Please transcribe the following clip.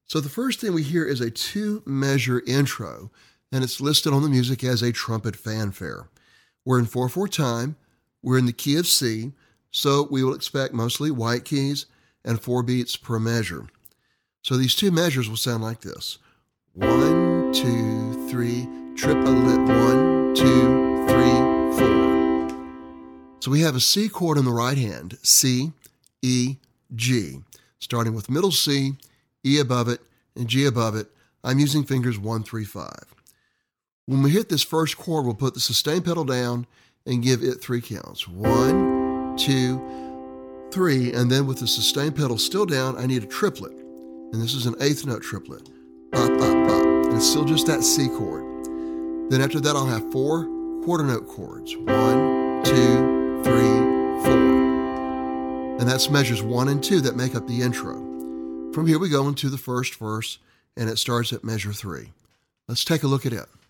So the first thing we hear is a 2-measure intro, and it's listed on the music as a trumpet fanfare. We're in 4/4 time, we're in the key of C, so we will expect mostly white keys and 4 beats per measure. So these 2 measures will sound like this. 1, 2, 3, triplet, 1, 2, 3, 4. So we have a C chord in the right hand, C, E, G, starting with middle C, E above it, and G above it. I'm using fingers 1, 3, 5. When we hit this first chord, we'll put the sustain pedal down and give it 3 counts. 1, 2, 3, and then with the sustain pedal still down, I need a triplet. And this is an 8th note triplet. Bop, bop, bop. And it's still just that C chord. Then after that, I'll have 4 quarter note chords. 1, 2, 3, 4. And that's measures 1 and 2 that make up the intro. From here we go into the first verse, and it starts at measure 3. Let's take a look at it.